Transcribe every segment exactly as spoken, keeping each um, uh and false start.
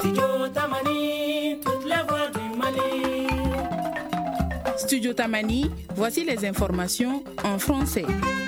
Studio Tamani, toutes les voix du Mali. Studio Tamani, voici les informations en français.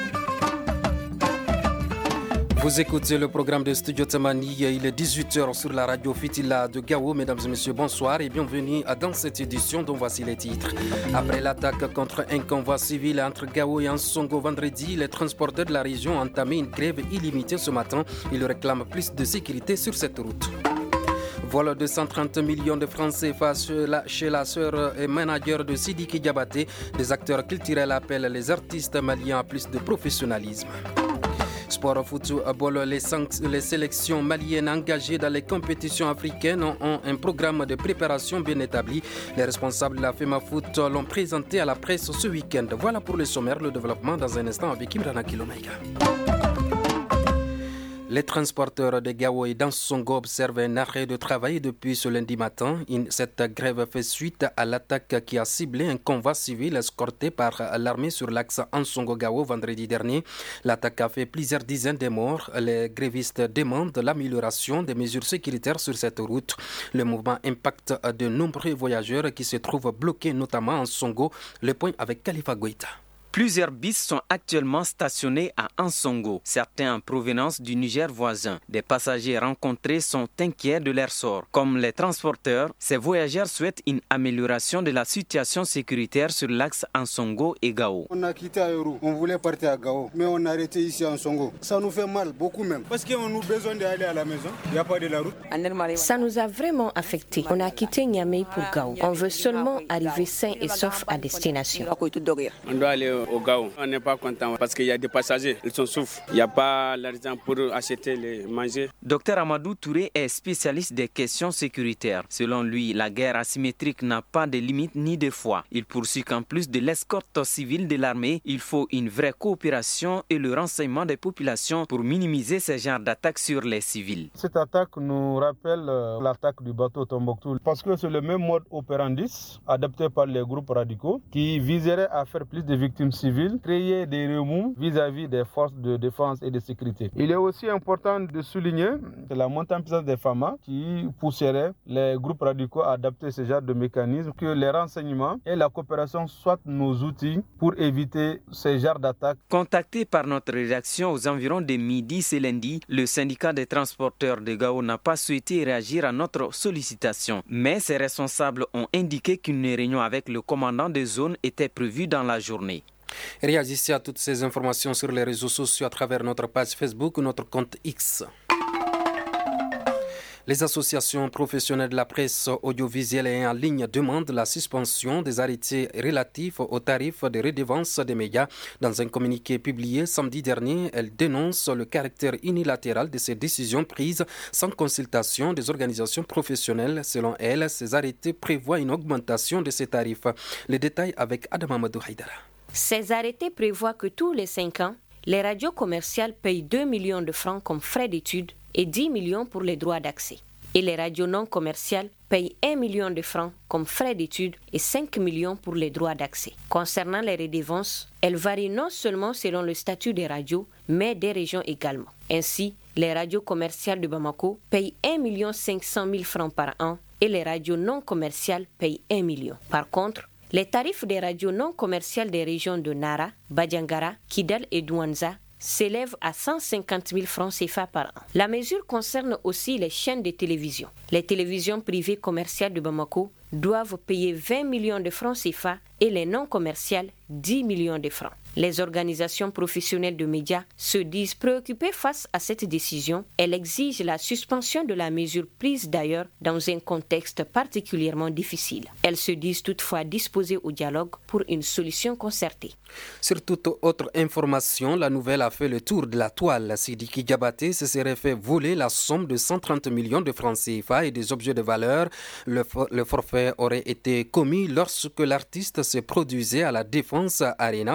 Vous écoutez le programme de Studio Tamani, il est dix-huit heures sur la radio Fitila de Gao. Mesdames et messieurs, bonsoir et bienvenue dans cette édition dont voici les titres. Après l'attaque contre un convoi civil entre Gao et Ansongo vendredi, les transporteurs de la région ont entamé une grève illimitée ce matin. Ils réclament plus de sécurité sur cette route. Vol de cent trente millions de francs C F A chez la sœur et manager de Sidiki Diabaté. Des acteurs culturels appellent les artistes maliens à plus de professionnalisme. Sport football, les, les sélections maliennes engagées dans les compétitions africaines ont un programme de préparation bien établi. Les responsables de la FEMAFoot l'ont présenté à la presse ce week-end. Voilà pour le sommaire, le développement dans un instant avec Imrana Kilomega. Les transporteurs de Gao et d'Ansongo observent un arrêt de travail depuis ce lundi matin. Cette grève fait suite à l'attaque qui a ciblé un convoi civil escorté par l'armée sur l'axe Ansongo-Gao vendredi dernier. L'attaque a fait plusieurs dizaines de morts. Les grévistes demandent l'amélioration des mesures sécuritaires sur cette route. Le mouvement impacte de nombreux voyageurs qui se trouvent bloqués, notamment à Ansongo. Le point avec Khalifa Goïta. Plusieurs bus sont actuellement stationnés à Ansongo, certains en provenance du Niger voisin. Des passagers rencontrés sont inquiets de leur sort. Comme les transporteurs, ces voyageurs souhaitent une amélioration de la situation sécuritaire sur l'axe Ansongo et Gao. On a quitté Aérou, on voulait partir à Gao, mais on a arrêté ici à Ansongo. Ça nous fait mal, beaucoup même, parce qu'on a besoin d'aller à la maison, il n'y a pas de la route. Ça nous a vraiment affectés. On a quitté Niamey pour Gao. On veut seulement arriver sain et sauf à destination. On doit aller au Gao. On n'est pas content parce qu'il y a des passagers, ils sont souffrent. Il n'y a pas l'argent pour acheter les manger. Docteur Amadou Touré est spécialiste des questions sécuritaires. Selon lui, la guerre asymétrique n'a pas de limite ni de foi. Il poursuit qu'en plus de l'escorte civile de l'armée, il faut une vraie coopération et le renseignement des populations pour minimiser ce genre d'attaques sur les civils. Cette attaque nous rappelle l'attaque du bateau Tombouctou parce que c'est le même mode operandi adopté par les groupes radicaux qui viserait à faire plus de victimes civiles, créer des remous vis-à-vis des forces de défense et de sécurité. Il est aussi important de souligner la montée en puissance des F A M A qui pousserait les groupes radicaux à adapter ce genre de mécanisme, que les renseignements et la coopération soient nos outils pour éviter ce genre d'attaques. Contacté par notre rédaction aux environs de midi ce lundi, le syndicat des transporteurs de Gao n'a pas souhaité réagir à notre sollicitation. Mais ses responsables ont indiqué qu'une réunion avec le commandant de zone était prévue dans la journée. Réagissez à toutes ces informations sur les réseaux sociaux à travers notre page Facebook ou notre compte X. Les associations professionnelles de la presse audiovisuelle et en ligne demandent la suspension des arrêtés relatifs aux tarifs de redevance des médias. Dans un communiqué publié samedi dernier, elles dénoncent le caractère unilatéral de ces décisions prises sans consultation des organisations professionnelles. Selon elles, ces arrêtés prévoient une augmentation de ces tarifs. Les détails avec Adam Amadou Haïdara. Ces arrêtés prévoient que tous les cinq ans, les radios commerciales payent deux millions de francs comme frais d'études et dix millions pour les droits d'accès. Et les radios non commerciales payent un million de francs comme frais d'études et cinq millions pour les droits d'accès. Concernant les redevances, elles varient non seulement selon le statut des radios, mais des régions également. Ainsi, les radios commerciales de Bamako payent un million cinq cent mille francs par an et les radios non commerciales payent un million. Par contre, les tarifs des radios non commerciales des régions de Nara, Badiangara, Kidal et Douanza s'élèvent à cent cinquante mille francs C F A par an. La mesure concerne aussi les chaînes de télévision. Les télévisions privées commerciales de Bamako doivent payer vingt millions de francs C F A et les non commerciales dix millions de francs. Les organisations professionnelles de médias se disent préoccupées face à cette décision. Elles exigent la suspension de la mesure prise d'ailleurs dans un contexte particulièrement difficile. Elles se disent toutefois disposées au dialogue pour une solution concertée. Sur toute autre information, la nouvelle a fait le tour de la toile. Sidiki Diabaté se serait fait voler la somme de cent trente millions de francs C F A et des objets de valeur. Le, for- le forfait aurait été commis lorsque l'artiste se produisait à la Défense Arena ce samedi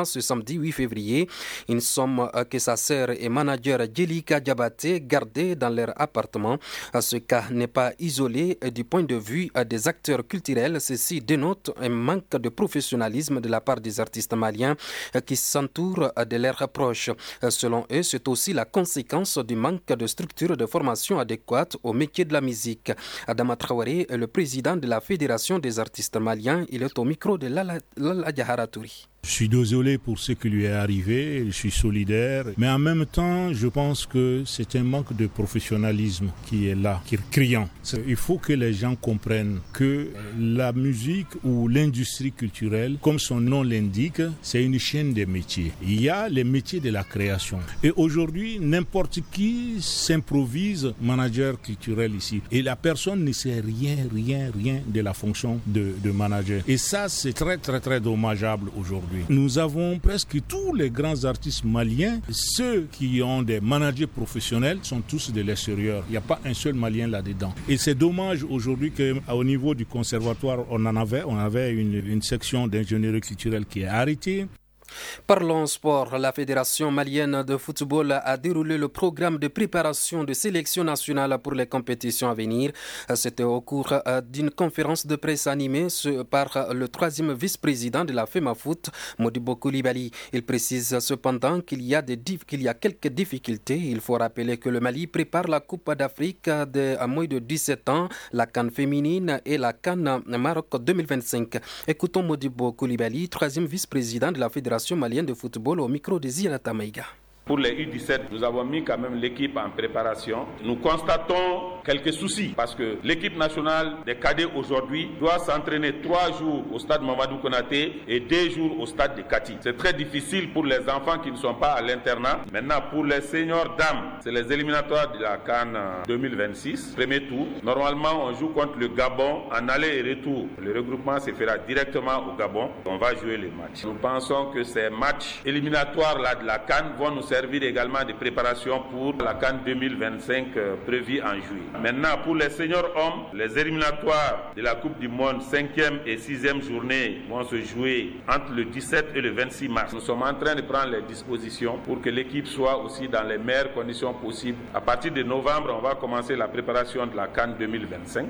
samedi huit février. Une somme que sa sœur et manager Djelika Diabaté gardaient dans leur appartement. Ce cas n'est pas isolé du point de vue des acteurs culturels. Ceci dénote un manque de professionnalisme de la part des artistes maliens qui s'entourent de leurs proches. Selon eux, c'est aussi la conséquence du manque de structures de formation adéquates au métier de la musique. Adama Traoré est le président de la Fédération des artistes maliens. Il est au micro de Lala, Lala Diaharatouri. Je suis désolé pour ce qui lui est arrivé, je suis solidaire, mais en même temps, je pense que c'est un manque de professionnalisme qui est là, qui est criant. Il faut que les gens comprennent que la musique ou l'industrie culturelle, comme son nom l'indique, c'est une chaîne de métiers. Il y a les métiers de la création. Et aujourd'hui, n'importe qui s'improvise manager culturel ici. Et la personne ne sait rien, rien, rien de la fonction de, de manager. Et ça, c'est très, très, très dommageable aujourd'hui. Nous avons presque tous les grands artistes maliens, ceux qui ont des managers professionnels sont tous de l'extérieur. Il n'y a pas un seul Malien là-dedans. Et c'est dommage aujourd'hui qu'au niveau du conservatoire, on en avait, on avait une, une section d'ingénierie culturelle qui est arrêtée. Parlons sport. La Fédération malienne de football a déroulé le programme de préparation de sélection nationale pour les compétitions à venir. C'était au cours d'une conférence de presse animée par le troisième vice-président de la FEMAFOOT, Modibo Koulibaly. Il précise cependant qu'il y a, des, qu'il y a quelques difficultés. Il faut rappeler que le Mali prépare la Coupe d'Afrique de, à moins de dix-sept ans, la CAN féminine et la CAN Maroc deux mille vingt-cinq. Écoutons Modibo Koulibaly, troisième vice-président de la Fédération malienne de football au micro de Zinata Maïga. Pour les U dix-sept, nous avons mis quand même l'équipe en préparation. Nous constatons quelques soucis parce que l'équipe nationale des cadets aujourd'hui doit s'entraîner trois jours au stade Mamadou Konaté et deux jours au stade de Kati. C'est très difficile pour les enfants qui ne sont pas à l'internat. Maintenant, pour les seniors dames, c'est les éliminatoires de la CAN deux mille vingt-six, premier tour. Normalement, on joue contre le Gabon en aller et retour. Le regroupement se fera directement au Gabon. On va jouer les matchs. Nous pensons que ces matchs éliminatoires là de la CAN vont nous servir également de préparation pour la CAN deux mille vingt-cinq euh, prévue en juillet. Maintenant, pour les seniors hommes, les éliminatoires de la Coupe du Monde, cinquième et sixième journée, vont se jouer entre le dix-sept et le vingt-six mars. Nous sommes en train de prendre les dispositions pour que l'équipe soit aussi dans les meilleures conditions possibles. À partir de novembre, on va commencer la préparation de la CAN deux mille vingt-cinq.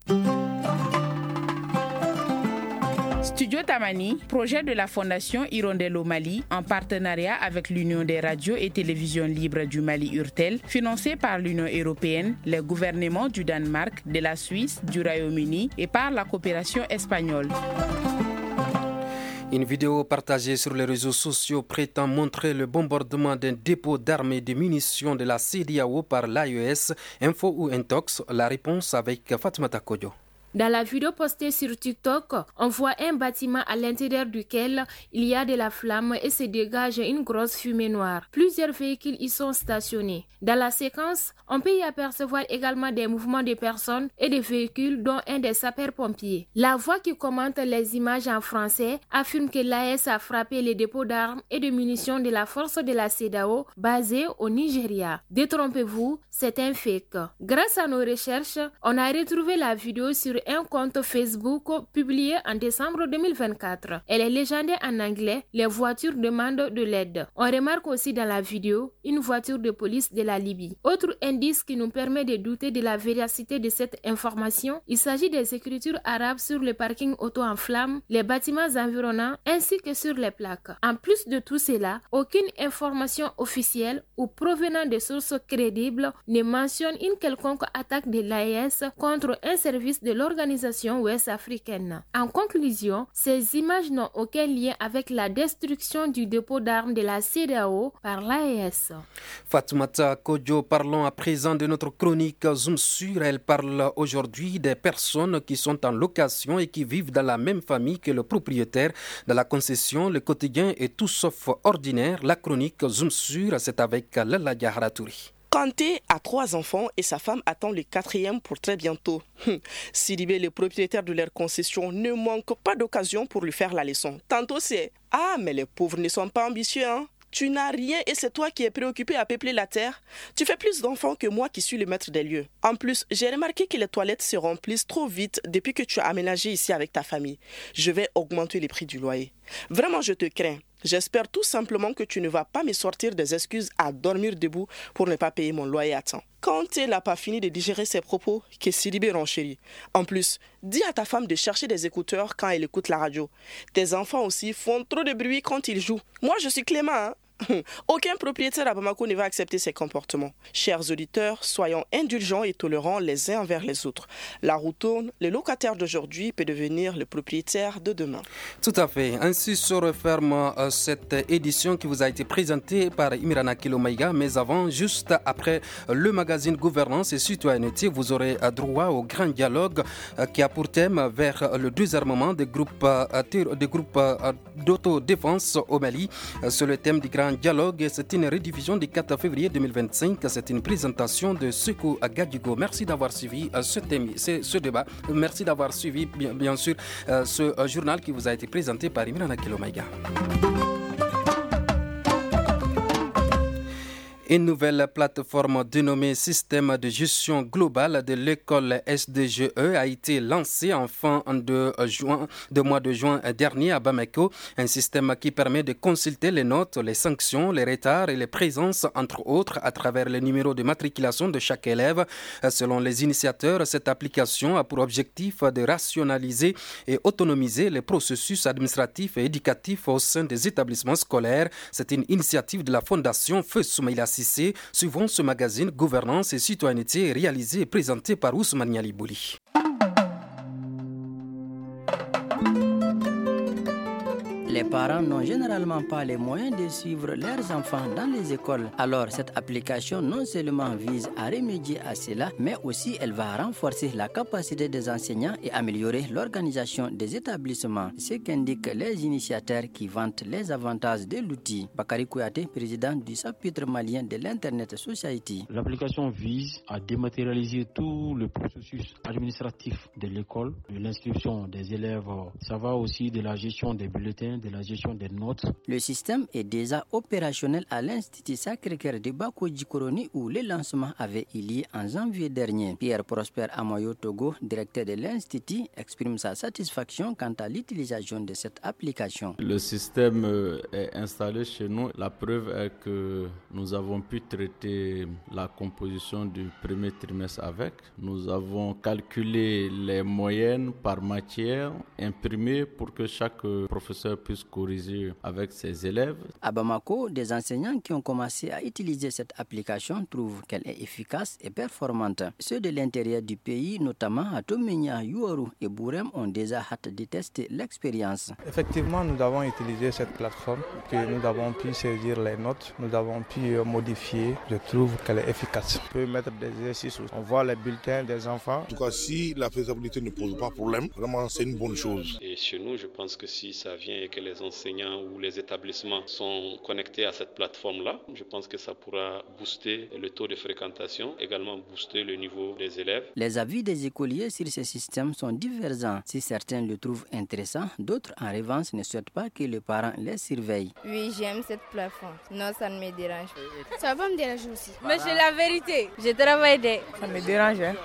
Studio Tamani, projet de la Fondation Hirondelle au Mali, en partenariat avec l'Union des radios et télévisions libres du Mali Urtel, financé par l'Union européenne, les gouvernements du Danemark, de la Suisse, du Royaume-Uni et par la coopération espagnole. Une vidéo partagée sur les réseaux sociaux prétend montrer le bombardement d'un dépôt d'armes et de munitions de la C E D A O par l'A E S. Info ou Intox, la réponse avec Fatmata Kodjo. Dans la vidéo postée sur TikTok, on voit un bâtiment à l'intérieur duquel il y a de la flamme et se dégage une grosse fumée noire. Plusieurs véhicules y sont stationnés. Dans la séquence, on peut y apercevoir également des mouvements de personnes et de véhicules, dont un des sapeurs-pompiers. La voix qui commente les images en français affirme que l'A E S a frappé les dépôts d'armes et de munitions de la force de la C E D A O basée au Nigeria. Détrompez-vous, c'est un fake. Grâce à nos recherches, on a retrouvé la vidéo sur un compte Facebook publié en décembre deux mille vingt-quatre. Elle est légendée en anglais, les voitures demandent de l'aide. On remarque aussi dans la vidéo une voiture de police de la Libye. Autre indice qui nous permet de douter de la véracité de cette information, il s'agit des écritures arabes sur le parking auto en flammes, les bâtiments environnants ainsi que sur les plaques. En plus de tout cela, aucune information officielle ou provenant de sources crédibles ne mentionne une quelconque attaque de l'A E S contre un service de l'organisation organisation ouest-africaine. En conclusion, ces images n'ont aucun lien avec la destruction du dépôt d'armes de la C E D A O par l'A E S. Fatoumata Kodjo, parlons à présent de notre chronique Zoom sur. Elle parle aujourd'hui des personnes qui sont en location et qui vivent dans la même famille que le propriétaire. Dans la concession, le quotidien est tout sauf ordinaire. La chronique Zoom sur, c'est avec Lala Diaharatouri. Kanté a trois enfants et sa femme attend le quatrième pour très bientôt. Hum. Sidibé, le propriétaire de leur concession, ne manque pas d'occasion pour lui faire la leçon. Tantôt c'est « Ah, mais les pauvres ne sont pas ambitieux, hein !» Tu n'as rien et c'est toi qui es préoccupé à peupler la terre. Tu fais plus d'enfants que moi qui suis le maître des lieux. En plus, j'ai remarqué que les toilettes se remplissent trop vite depuis que tu as aménagé ici avec ta famille. Je vais augmenter les prix du loyer. Vraiment, je te crains. J'espère tout simplement que tu ne vas pas me sortir des excuses à dormir debout pour ne pas payer mon loyer à temps. Quand elle n'a pas fini de digérer ses propos, que Sidibé renchérit. En plus, dis à ta femme de chercher des écouteurs quand elle écoute la radio. Tes enfants aussi font trop de bruit quand ils jouent. Moi, je suis Clément, hein. Aucun propriétaire à Bamako ne va accepter ces comportements. Chers auditeurs, soyons indulgents et tolérants les uns envers les autres. La roue tourne, le locataire d'aujourd'hui peut devenir le propriétaire de demain. Tout à fait. Ainsi se referme euh, cette édition qui vous a été présentée par Imirana Kilomaïga. Mais avant, juste après le magazine Gouvernance et Citoyenneté, vous aurez droit au grand dialogue euh, qui a pour thème vers le désarmement des groupes, euh, des groupes euh, d'autodéfense au Mali. Euh, sur le thème du grand dialogue, c'est une rediffusion du quatre février deux mille vingt-cinq. C'est une présentation de Sekou Gadigo. Merci d'avoir suivi euh, ce, thème, ce, ce débat. Merci d'avoir suivi, bien, bien sûr, euh, ce euh, journal qui vous a été présenté par Imirana Kilomaïga. Une nouvelle plateforme dénommée Système de gestion globale de l'école S D G E a été lancée en fin de, juin, de mois de juin dernier à Bamako. Un système qui permet de consulter les notes, les sanctions, les retards et les présences, entre autres, à travers les numéros de matriculation de chaque élève. Selon les initiateurs, cette application a pour objectif de rationaliser et autonomiser les processus administratifs et éducatifs au sein des établissements scolaires. C'est une initiative de la Fondation Feu Soumaïla Cissé, suivant ce magazine Gouvernance et Citoyenneté réalisé et présenté par Ousmane Yalibouli. Les parents n'ont généralement pas les moyens de suivre leurs enfants dans les écoles. Alors, cette application non seulement vise à remédier à cela, mais aussi elle va renforcer la capacité des enseignants et améliorer l'organisation des établissements. Ce qu'indiquent les initiateurs qui vantent les avantages de l'outil. Bakari Kouyaté, président du chapitre malien de l'Internet Society. L'application vise à dématérialiser tout le processus administratif de l'école, de l'inscription des élèves. Ça va aussi de la gestion des bulletins, de la gestion des notes. Le système est déjà opérationnel à l'Institut Sacré-Cœur de Bako-Djikoroni où le lancement avait eu lieu en janvier dernier. Pierre Prosper Amoyo Togo, directeur de l'Institut, exprime sa satisfaction quant à l'utilisation de cette application. Le système est installé chez nous. La preuve est que nous avons pu traiter la composition du premier trimestre avec. Nous avons calculé les moyennes par matière imprimées pour que chaque professeur puisse corriger avec ses élèves. À Bamako, des enseignants qui ont commencé à utiliser cette application trouvent qu'elle est efficace et performante. Ceux de l'intérieur du pays, notamment à Tomenia, Youaru et Bourem, ont déjà hâte de tester l'expérience. Effectivement, nous avons utilisé cette plateforme, que nous avons pu saisir les notes, nous avons pu modifier. Je trouve qu'elle est efficace. On peut mettre des exercices, on voit les bulletins des enfants. En tout cas, si la faisabilité ne pose pas problème, vraiment c'est une bonne chose. Et chez nous, je pense que si ça vient et que les enseignants ou les établissements sont connectés à cette plateforme-là, je pense que ça pourra booster le taux de fréquentation, également booster le niveau des élèves. Les avis des écoliers sur ce système sont divergents. Si certains le trouvent intéressant, d'autres en revanche ne souhaitent pas que les parents les surveillent. Oui, j'aime cette plateforme. Non, ça ne me dérange pas. Ça va me déranger aussi. Mais c'est la vérité. Je travaille des... Ça me dérange. Hein.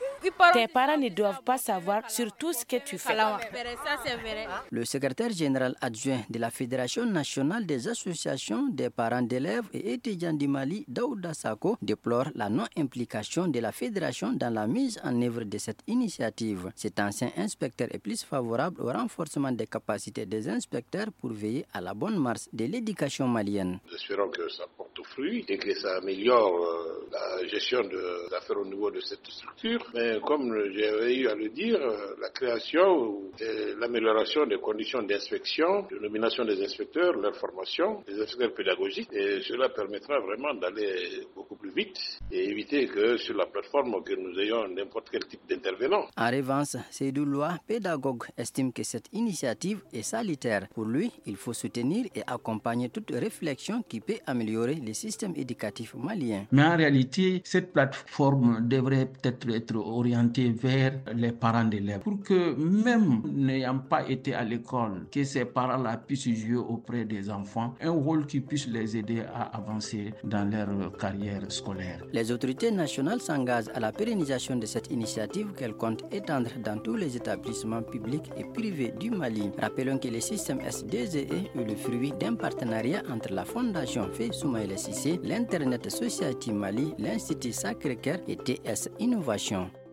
Tes parents ne doivent pas savoir sur tout ce que tu fais. Ça, c'est vrai. Le secrétaire général adjoint de la Fédération nationale des associations des parents d'élèves et étudiants du Mali, Daouda Sako, déplore la non-implication de la Fédération dans la mise en œuvre de cette initiative. Cet ancien inspecteur est plus favorable au renforcement des capacités des inspecteurs pour veiller à la bonne marche de l'éducation malienne. Nous espérons que ça porte fruit et que ça améliore euh, la gestion des affaires au niveau de cette structure. Mais comme j'avais eu à le dire, la création et l'amélioration des conditions d'inspection, de nomination des inspecteurs, leur formation, des inspecteurs pédagogiques, et cela permettra vraiment d'aller beaucoup plus vite et éviter que sur la plateforme que nous ayons n'importe quel type d'intervenant. En revanche, Seydou Loa, pédagogue, estime que cette initiative est salutaire. Pour lui, il faut soutenir et accompagner toute réflexion qui peut améliorer le système éducatif malien. Mais en réalité, cette plateforme devrait peut-être être orienté vers les parents d'élèves pour que même n'ayant pas été à l'école, que ces parents-là puissent jouer auprès des enfants un rôle qui puisse les aider à avancer dans leur carrière scolaire. scolaire. Les autorités nationales s'engagent à la pérennisation de cette initiative qu'elles comptent étendre dans tous les établissements publics et privés du Mali. Rappelons que le système S D Z E est le fruit d'un partenariat entre la Fondation Fé Soumaïla Cissé, l'Internet Society Mali, l'Institut Sacré-Cœur et T S Innovation.